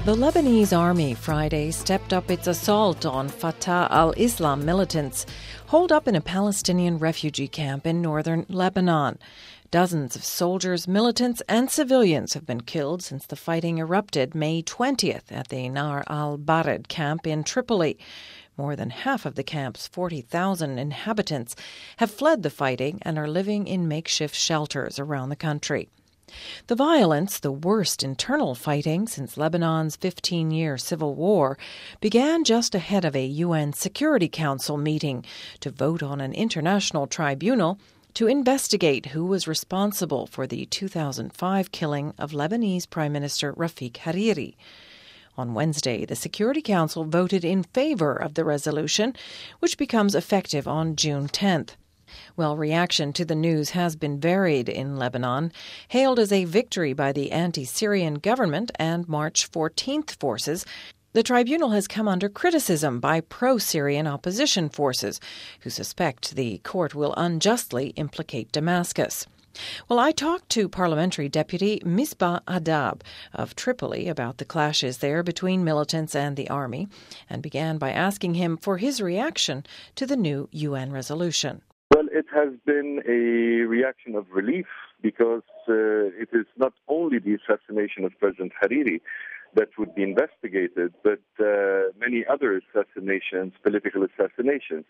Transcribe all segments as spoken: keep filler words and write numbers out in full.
The Lebanese army Friday stepped up its assault on Fatah al-Islam militants holed up in a Palestinian refugee camp in northern Lebanon. Dozens of soldiers, militants and civilians have been killed since the fighting erupted May twentieth at the Nar al-Bared camp in Tripoli. More than half of the camp's forty thousand inhabitants have fled the fighting and are living in makeshift shelters around the country. The violence, the worst internal fighting since Lebanon's fifteen-year civil war, began just ahead of a U N Security Council meeting to vote on an international tribunal to investigate who was responsible for the two thousand five killing of Lebanese Prime Minister Rafik Hariri. On Wednesday, the Security Council voted in favor of the resolution, which becomes effective on June tenth. Well, reaction to the news has been varied in Lebanon, hailed as a victory by the anti-Syrian government and March fourteenth forces. The tribunal has come under criticism by pro-Syrian opposition forces, who suspect the court will unjustly implicate Damascus. Well, I talked to Parliamentary Deputy Misbah Adab of Tripoli about the clashes there between militants and the army, and began by asking him for his reaction to the new U N resolution. Well, it has been a reaction of relief because uh, it is not only the assassination of President Hariri that would be investigated, but uh, many other assassinations, political assassinations.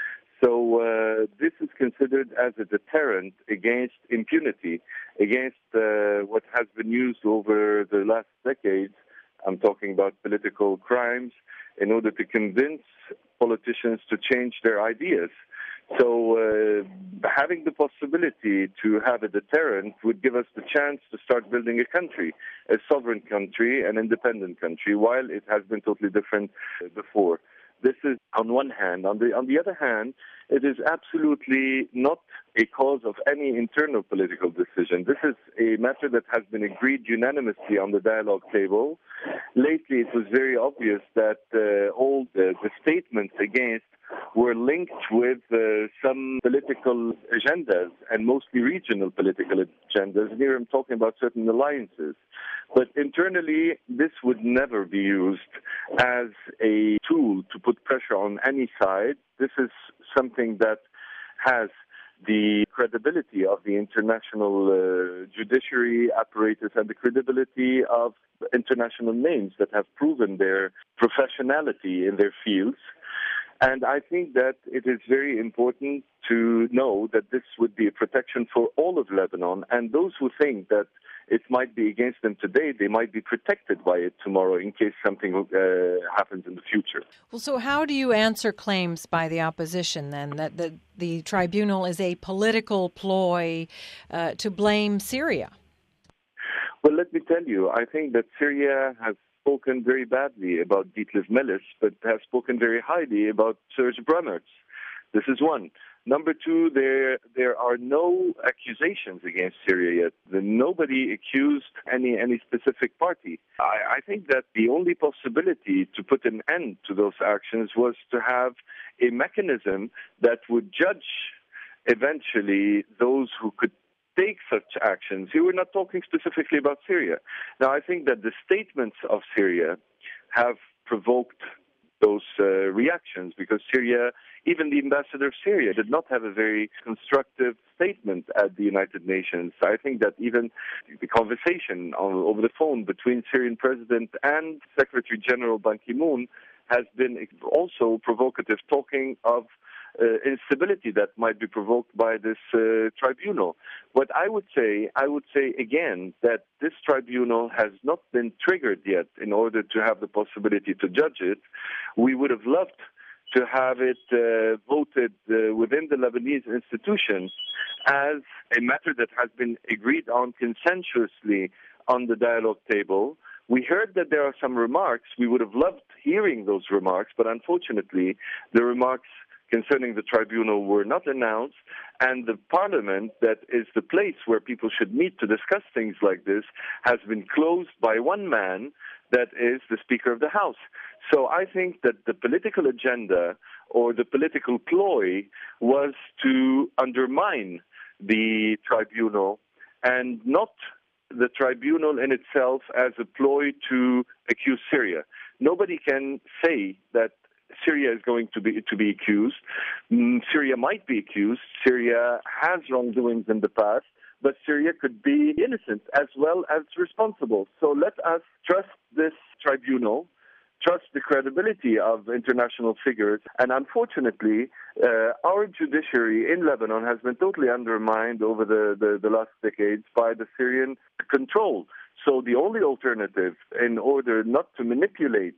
So uh, this is considered as a deterrent against impunity, against uh, what has been used over the last decades. I'm talking about political crimes in order to convince politicians to change their ideas. So uh, having the possibility to have a deterrent would give us the chance to start building a country, a sovereign country, an independent country, while it has been totally different before. This is on one hand. On the on the other hand, it is absolutely not a cause of any internal political decision. This is a matter that has been agreed unanimously on the dialogue table. Lately, it was very obvious that uh, all the, the statements against were linked with uh, some political agendas, and mostly regional political agendas. And here I'm talking about certain alliances. But internally, this would never be used as a tool to put pressure on any side. This is something that has the credibility of the international uh, judiciary apparatus and the credibility of international names that have proven their professionality in their fields. And I think that it is very important to know that this would be a protection for all of Lebanon, and those who think that it might be against them today, they might be protected by it tomorrow in case something uh, happens in the future. Well, so how do you answer claims by the opposition then that the, the tribunal is a political ploy uh, to blame Syria? Well, let me tell you, I think that Syria has spoken very badly about Detlef Meles, but has spoken very highly about Serge Brummertz. This is one. Number two, there there are no accusations against Syria yet. The, nobody accused any any specific party. I, I think that the only possibility to put an end to those actions was to have a mechanism that would judge eventually those who could take such actions. Here we're not talking specifically about Syria. Now, I think that the statements of Syria have provoked those uh, reactions because Syria, even the ambassador of Syria, did not have a very constructive statement at the United Nations. I think that even the conversation on, over the phone between Syrian President and Secretary General Ban Ki-moon has been also provocative, talking of Uh, instability that might be provoked by this uh, tribunal. What I would say, I would say again that this tribunal has not been triggered yet in order to have the possibility to judge it. We would have loved to have it uh, voted uh, within the Lebanese institutions as a matter that has been agreed on consensuously on the dialogue table. We heard that there are some remarks. We would have loved hearing those remarks, but unfortunately, the remarks concerning the tribunal were not announced, and the parliament, that is the place where people should meet to discuss things like this, has been closed by one man, that is the Speaker of the House. So I think that the political agenda or the political ploy was to undermine the tribunal and not the tribunal in itself as a ploy to accuse Syria. Nobody can say that Syria is going to be to be accused. Mm, Syria might be accused. Syria has wrongdoings in the past, but Syria could be innocent as well as responsible. So let us trust this tribunal, trust the credibility of international figures. And unfortunately, uh, our judiciary in Lebanon has been totally undermined over the, the, the last decades by the Syrian control. So the only alternative, in order not to manipulate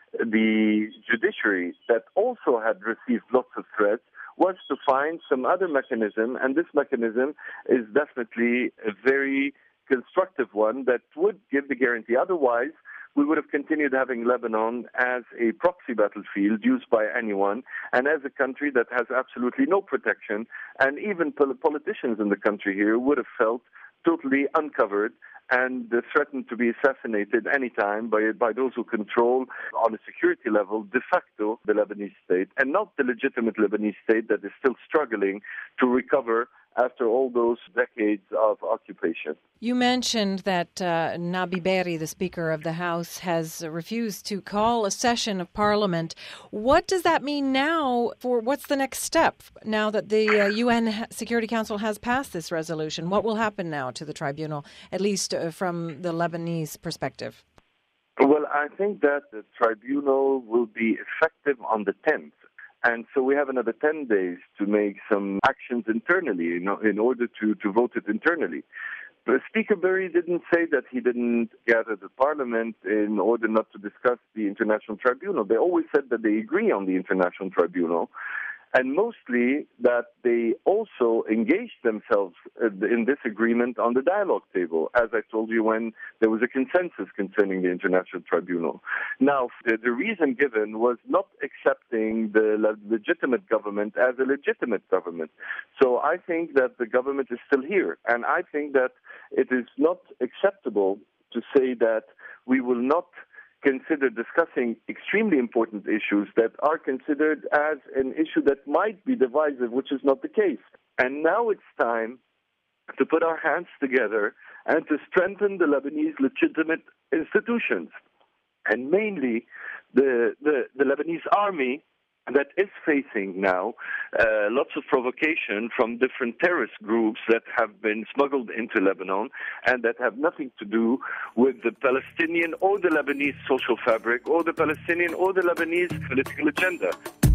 the judiciary that also had received lots of threats, was to find some other mechanism, and this mechanism is definitely a very constructive one that would give the guarantee. Otherwise, we would have continued having Lebanon as a proxy battlefield used by anyone, and as a country that has absolutely no protection, and even pol- politicians in the country here would have felt totally uncovered and uh, threatened to be assassinated anytime by by those who control, on a security level, de facto, the Lebanese state, and not the legitimate Lebanese state that is still struggling to recover after all those decades of occupation. You mentioned that uh, Nabi Berri, the Speaker of the House, has refused to call a session of Parliament. What does that mean now for what's the next step now that the uh, U N Security Council has passed this resolution? What will happen now to the tribunal, at least uh, from the Lebanese perspective? Well, I think that the tribunal will be effective on the tenth. And so we have another ten days to make some actions internally, you know, in order to, to vote it internally. But Speaker Berri didn't say that he didn't gather the parliament in order not to discuss the International Tribunal. They always said that they agree on the International Tribunal, and mostly that they also engaged themselves in this agreement on the dialogue table, as I told you, when there was a consensus concerning the International Tribunal. Now, the, the reason given was not accepting the le- legitimate government as a legitimate government. So I think that the government is still here, and I think that it is not acceptable to say that we will not consider discussing extremely important issues that are considered as an issue that might be divisive, which is not the case. And now it's time to put our hands together and to strengthen the Lebanese legitimate institutions, and mainly the, the, the Lebanese army, that is facing now uh, lots of provocation from different terrorist groups that have been smuggled into Lebanon and that have nothing to do with the Palestinian or the Lebanese social fabric or the Palestinian or the Lebanese political agenda.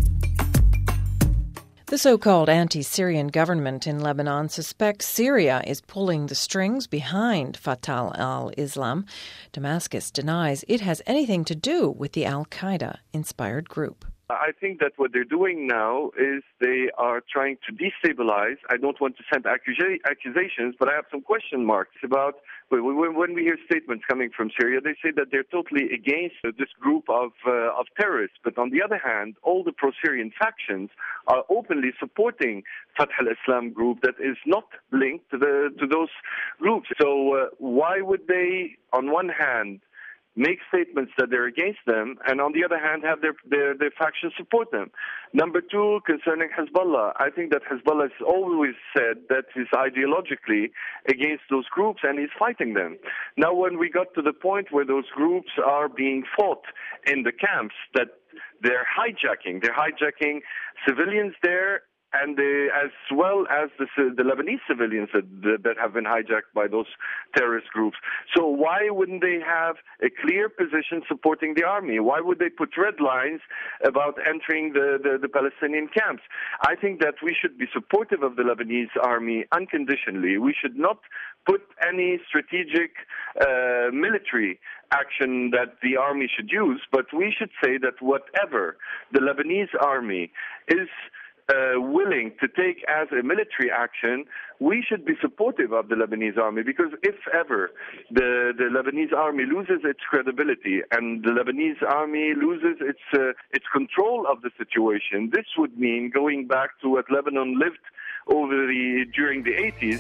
The so-called anti-Syrian government in Lebanon suspects Syria is pulling the strings behind Fatah al-Islam. Damascus denies it has anything to do with the al-Qaeda-inspired group. I think that what they're doing now is they are trying to destabilize. I don't want to send accusa- accusations, but I have some question marks about when we hear statements coming from Syria. They say that they're totally against this group of uh, of terrorists. But on the other hand, all the pro-Syrian factions are openly supporting Fatah al-Islam group that is not linked to the to those groups. So uh, why would they, on one hand, make statements that they're against them, and on the other hand, have their, their, their factions support them? Number two, concerning Hezbollah, I think that Hezbollah has always said that he's ideologically against those groups, and he's fighting them. Now, when we got to the point where those groups are being fought in the camps, that they're hijacking, they're hijacking civilians there, and they, as well as the, the Lebanese civilians that, that have been hijacked by those terrorist groups. So why wouldn't they have a clear position supporting the army? Why would they put red lines about entering the, the, the Palestinian camps? I think that we should be supportive of the Lebanese army unconditionally. We should not put any strategic uh, military action that the army should use, but we should say that whatever the Lebanese army is Uh, willing to take as a military action, we should be supportive of the Lebanese army, because if ever the, the Lebanese army loses its credibility and the Lebanese army loses its uh, its control of the situation, this would mean going back to what Lebanon lived over the during the eighties.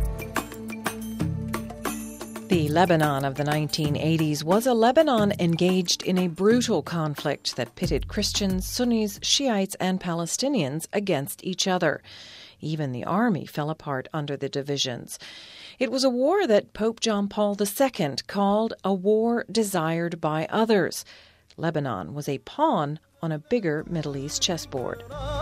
The Lebanon of the nineteen eighties was a Lebanon engaged in a brutal conflict that pitted Christians, Sunnis, Shiites, and Palestinians against each other. Even the army fell apart under the divisions. It was a war that Pope John Paul the Second called a war desired by others. Lebanon was a pawn on a bigger Middle East chessboard.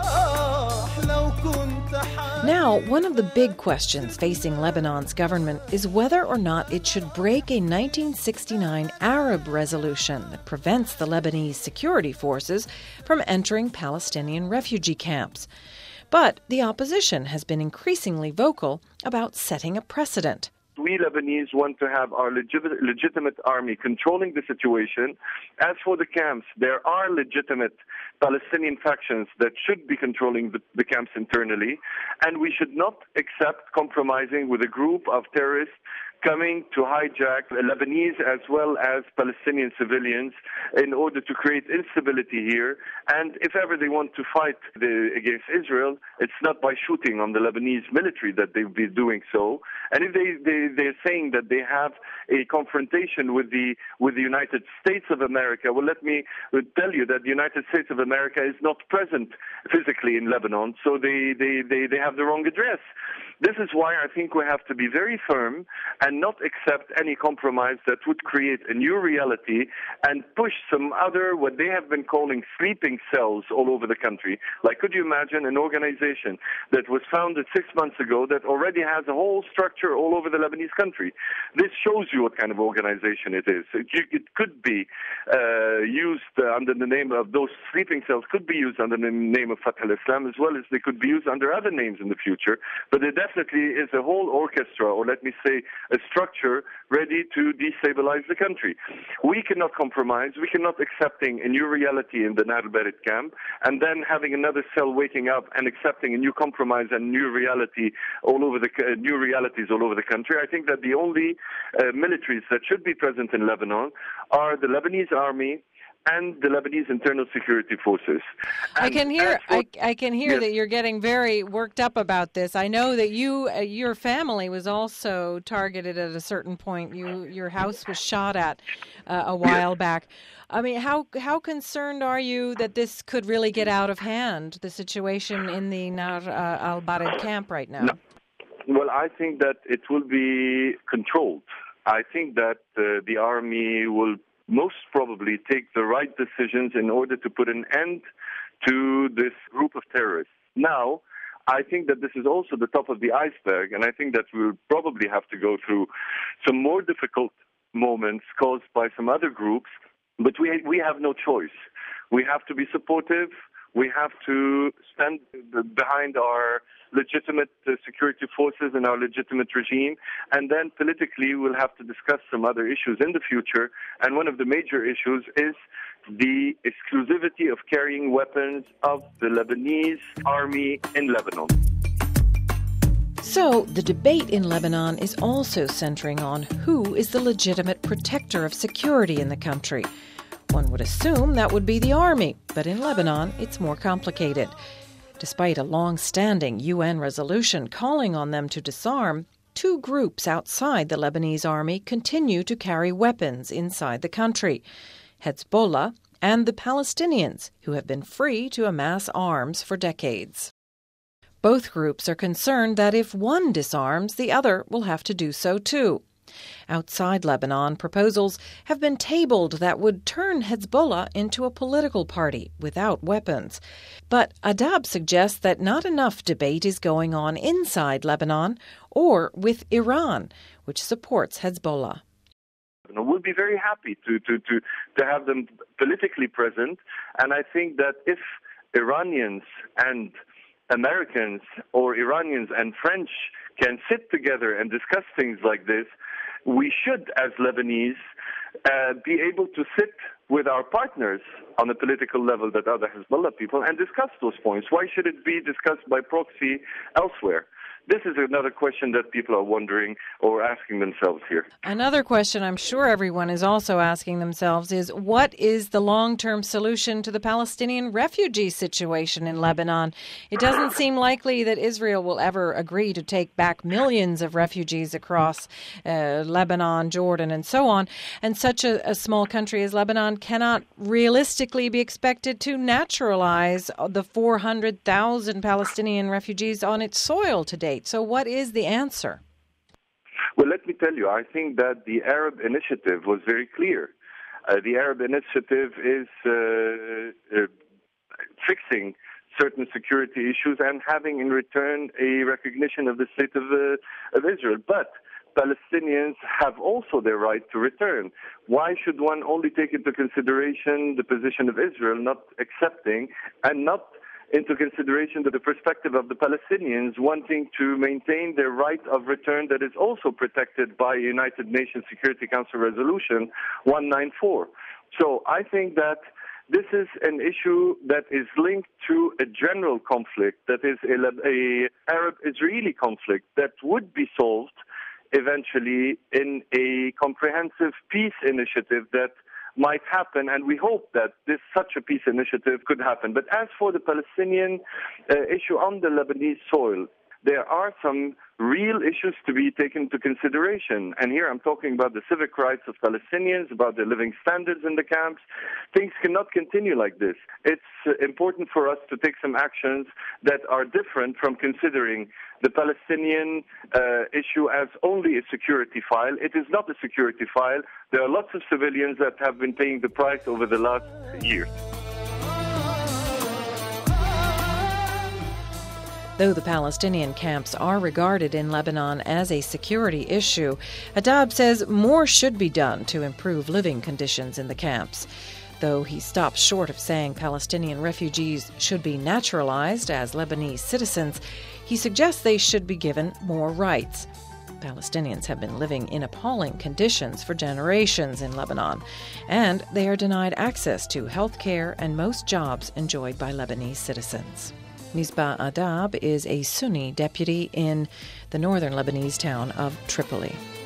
Now, one of the big questions facing Lebanon's government is whether or not it should break a nineteen sixty-nine Arab resolution that prevents the Lebanese security forces from entering Palestinian refugee camps. But the opposition has been increasingly vocal about setting a precedent. We Lebanese want to have our legit- legitimate army controlling the situation. As for the camps, there are legitimate Palestinian factions that should be controlling the, the camps internally, and we should not accept compromising with a group of terrorists coming to hijack Lebanese as well as Palestinian civilians in order to create instability here. And if ever they want to fight the, against Israel, it's not by shooting on the Lebanese military that they'll be doing so. And if they, they, they're saying that they have a confrontation with the, with the United States of America, well, let me tell you that the United States of America is not present physically in Lebanon, so they, they, they, they have the wrong address. This is why I think we have to be very firm and not accept any compromise that would create a new reality and push some other, what they have been calling sleeping cells all over the country. Like, could you imagine an organization that was founded six months ago that already has a whole structure all over the Lebanese country? This shows you what kind of organization it is. It, it could be uh, used uh, under the name of those sleeping cells, could be used under the name of Fatah al-Islam, as well as they could be used under other names in the future. But it definitely is a whole orchestra, or let me say a structure ready to destabilize the country. We cannot compromise. We cannot accepting a new reality in the Nahr al-Bared camp and then having another cell waking up and accepting a new compromise and new reality all over the uh, new realities all over the country. I think that the only uh, militaries that should be present in Lebanon are the Lebanese army and the Lebanese internal security forces. And I can hear, for, I, I can hear yes. that you're getting very worked up about this. I know that you, uh, your family was also targeted at a certain point. You, your house was shot at uh, a while yes. back. I mean, how how concerned are you that this could really get out of hand? The situation in the Nahr uh, al-Bared camp right now. No. Well, I think that it will be controlled. I think that uh, the army will most probably take the right decisions in order to put an end to this group of terrorists. Now, I think that this is also the top of the iceberg, and I think that we'll probably have to go through some more difficult moments caused by some other groups, but we we have no choice. We have to be supportive. We have to stand behind our legitimate uh, security forces and our legitimate regime. And then politically, we'll have to discuss some other issues in the future. And one of the major issues is the exclusivity of carrying weapons of the Lebanese army in Lebanon. So the debate in Lebanon is also centering on who is the legitimate protector of security in the country. One would assume that would be the army, but in Lebanon, it's more complicated. Despite a long-standing U N resolution calling on them to disarm, two groups outside the Lebanese army continue to carry weapons inside the country: Hezbollah and the Palestinians, who have been free to amass arms for decades. Both groups are concerned that if one disarms, the other will have to do so too. Outside Lebanon, proposals have been tabled that would turn Hezbollah into a political party without weapons. But Adab suggests that not enough debate is going on inside Lebanon or with Iran, which supports Hezbollah. We'll be very happy to, to, to, to have them politically present, and I think that if Iranians and Americans or Iranians and French can sit together and discuss things like this, we should, as Lebanese, uh, be able to sit with our partners on a political level that are the Hezbollah people and discuss those points. Why should it be discussed by proxy elsewhere? This is another question that people are wondering or asking themselves here. Another question I'm sure everyone is also asking themselves is, what is the long-term solution to the Palestinian refugee situation in Lebanon? It doesn't seem likely that Israel will ever agree to take back millions of refugees across uh, Lebanon, Jordan, and so on. And such a, a small country as Lebanon cannot realistically be expected to naturalize the four hundred thousand Palestinian refugees on its soil today. So what is the answer? Well, let me tell you, I think that the Arab initiative was very clear. Uh, the Arab initiative is uh, uh, fixing certain security issues and having in return a recognition of the state of, uh, of Israel. But Palestinians have also their right to return. Why should one only take into consideration the position of Israel, not accepting, and not into consideration the perspective of the Palestinians wanting to maintain their right of return that is also protected by United Nations Security Council Resolution one ninety-four. So I think that this is an issue that is linked to a general conflict, that is a, a Arab-Israeli conflict that would be solved eventually in a comprehensive peace initiative that might happen, and we hope that this such a peace initiative could happen. But as for the Palestinian uh, issue on the Lebanese soil, there are some real issues to be taken into consideration. And here I'm talking about the civic rights of Palestinians, about their living standards in the camps. Things cannot continue like this. It's uh, important for us to take some actions that are different from considering the Palestinian uh, issue as only a security file. It is not a security file. There are lots of civilians that have been paying the price over the last years. Though the Palestinian camps are regarded in Lebanon as a security issue, Adab says more should be done to improve living conditions in the camps. Though he stops short of saying Palestinian refugees should be naturalized as Lebanese citizens, he suggests they should be given more rights. Palestinians have been living in appalling conditions for generations in Lebanon, and they are denied access to health care and most jobs enjoyed by Lebanese citizens. Misbah Adab is a Sunni deputy in the northern Lebanese town of Tripoli.